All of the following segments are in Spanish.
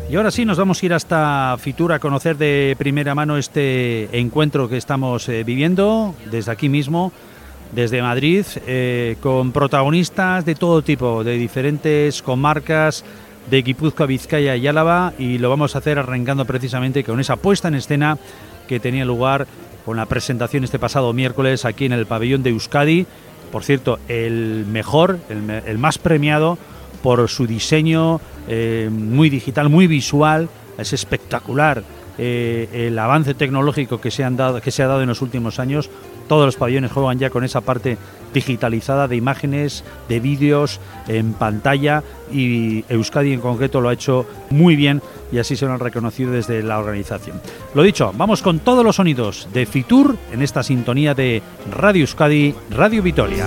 Y ahora sí, nos vamos a ir hasta Fitur a conocer de primera mano este encuentro que estamos viviendo desde aquí mismo, desde Madrid, con protagonistas de todo tipo, de diferentes comarcas de Guipúzcoa, Vizcaya y Álava, y lo vamos a hacer arrancando precisamente con esa puesta en escena que tenía lugar con la presentación este pasado miércoles aquí en el pabellón de Euskadi. Por cierto, el mejor, el más premiado por su diseño muy digital, muy visual. Es espectacular el avance tecnológico que se ha dado en los últimos años. Todos los pabellones juegan ya con esa parte digitalizada de imágenes, de vídeos en pantalla, y Euskadi en concreto lo ha hecho muy bien y así se lo han reconocido desde la organización. Lo dicho, vamos con todos los sonidos de Fitur en esta sintonía de Radio Euskadi, Radio Vitoria.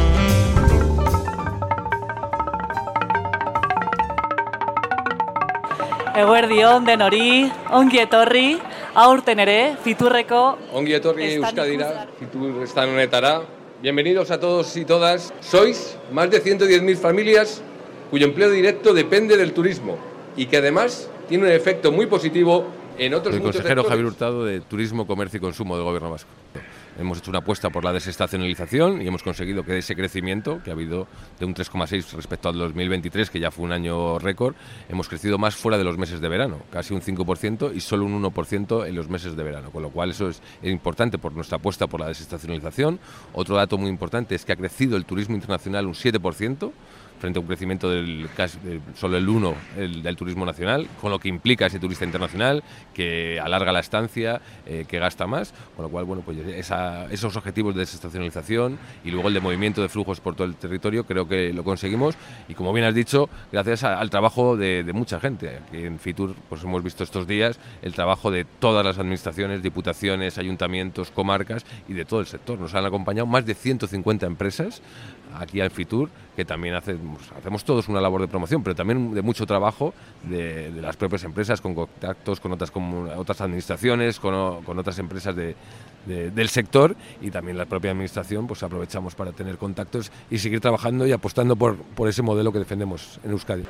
Eguerdion denori, ongi etorri, aurten ere, Fiturreko... Ongi etorri Euskadira, Fitur estan honetara. Bienvenidos a todos y todas. Sois más de 110.000 familias cuyo empleo directo depende del turismo y que además tiene un efecto muy positivo en otros muchos sectores. El consejero Javier Hurtado de Turismo, Comercio y Consumo del Gobierno Vasco. Hemos hecho una apuesta por la desestacionalización y hemos conseguido que ese crecimiento, que ha habido de un 3,6 respecto al 2023, que ya fue un año récord, hemos crecido más fuera de los meses de verano, casi un 5% y solo un 1% en los meses de verano, con lo cual eso es importante por nuestra apuesta por la desestacionalización. Otro dato muy importante es que ha crecido el turismo internacional un 7%, frente a un crecimiento del solo el 1% del turismo nacional, con lo que implica ese turista internacional que alarga la estancia, que gasta más, con lo cual, bueno, pues esos objetivos de desestacionalización y luego el de movimiento de flujos por todo el territorio, creo que lo conseguimos, y como bien has dicho, gracias al trabajo de mucha gente. Aquí en Fitur pues hemos visto estos días el trabajo de todas las administraciones, diputaciones, ayuntamientos, comarcas y de todo el sector. Nos han acompañado más de 150 empresas aquí al Fitur, que también hacemos todos una labor de promoción, pero también de mucho trabajo de las propias empresas, con contactos con otras administraciones, con otras empresas del sector, y también la propia administración, pues aprovechamos para tener contactos y seguir trabajando y apostando por ese modelo que defendemos en Euskadi.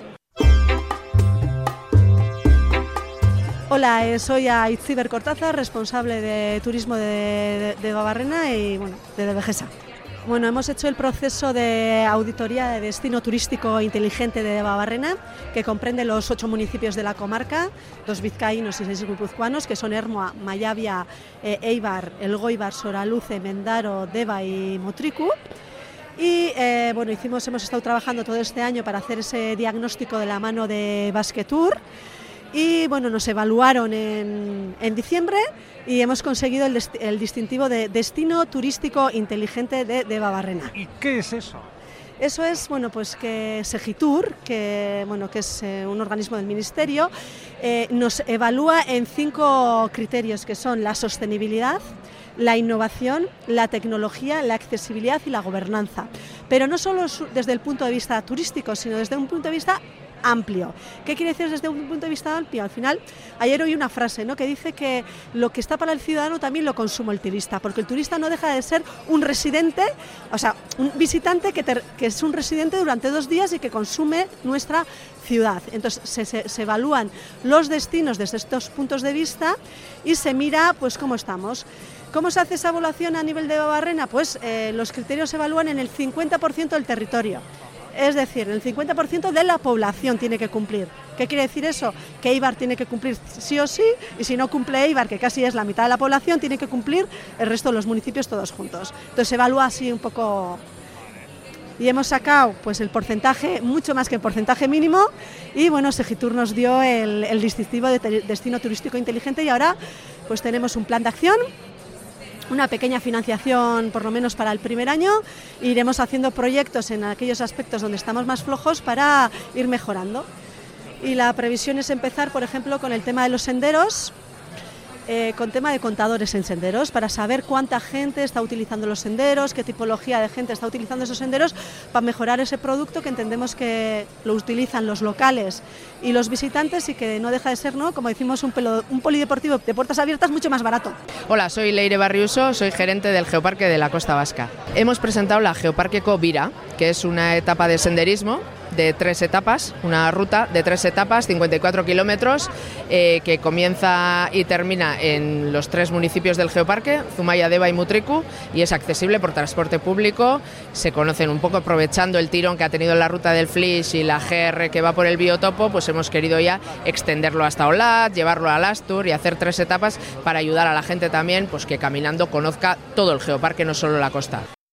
Hola, soy Aitziber Cortázar, responsable de turismo de Debabarrena y bueno, de Devegesa. Bueno, hemos hecho el proceso de auditoría de destino turístico inteligente de Debabarrena, que comprende los 8 municipios de la comarca, 2 vizcaínos y 6 guipuzcoanos, que son Ermua, Mallabia, Eibar, Elgoibar, Soraluce, Mendaro, Deba y Motriku. Y bueno, hemos estado trabajando todo este año para hacer ese diagnóstico de la mano de Basquetour. Y bueno, nos evaluaron en diciembre y hemos conseguido el distintivo de Destino Turístico Inteligente de Debabarrena. ¿Y qué es eso? Eso es, bueno, pues que Segitur, que es un organismo del Ministerio, nos evalúa en 5 criterios, que son la sostenibilidad, la innovación, la tecnología, la accesibilidad y la gobernanza. Pero no solo desde el punto de vista turístico, sino desde un punto de vista amplio. ¿Qué quiere decir desde un punto de vista amplio? Al final, ayer oí una frase, ¿no?, que dice que lo que está para el ciudadano también lo consume el turista, porque el turista no deja de ser un residente, o sea, un visitante que es un residente durante 2 días y que consume nuestra ciudad. Entonces se evalúan los destinos desde estos puntos de vista y se mira pues cómo estamos. ¿Cómo se hace esa evaluación a nivel de Debabarrena? Pues los criterios se evalúan en el 50% del territorio. Es decir, el 50% de la población tiene que cumplir. ¿Qué quiere decir eso? Que Eibar tiene que cumplir sí o sí, y si no cumple Eibar, que casi es la mitad de la población, tiene que cumplir el resto de los municipios todos juntos. Entonces se evalúa así un poco. Y hemos sacado pues el porcentaje, mucho más que el porcentaje mínimo, y bueno, Segitur nos dio el distintivo de Destino Turístico Inteligente, y ahora pues tenemos un plan de acción, una pequeña financiación por lo menos para el primer año, e iremos haciendo proyectos en aquellos aspectos donde estamos más flojos para ir mejorando. Y la previsión es empezar, por ejemplo, con el tema de los senderos, con tema de contadores en senderos, para saber cuánta gente está utilizando los senderos, qué tipología de gente está utilizando esos senderos, para mejorar ese producto que entendemos que lo utilizan los locales y los visitantes, y que no deja de ser, ¿no?, como decimos, un polideportivo de puertas abiertas mucho más barato. Hola, soy Leire Barriuso, soy gerente del Geoparque de la Costa Vasca. Hemos presentado la Geoparque Vira, que es una etapa de senderismo de 3 etapas, una ruta de 3 etapas, 54 kilómetros, que comienza y termina en los 3 municipios del geoparque, Zumaia, Deba y Mutriku, y es accesible por transporte público. Se conocen un poco, aprovechando el tirón que ha tenido la ruta del Flix y la GR que va por el biotopo, pues hemos querido ya extenderlo hasta Olat, llevarlo a Lastur y hacer 3 etapas para ayudar a la gente también, pues que caminando conozca todo el geoparque, no solo la costa.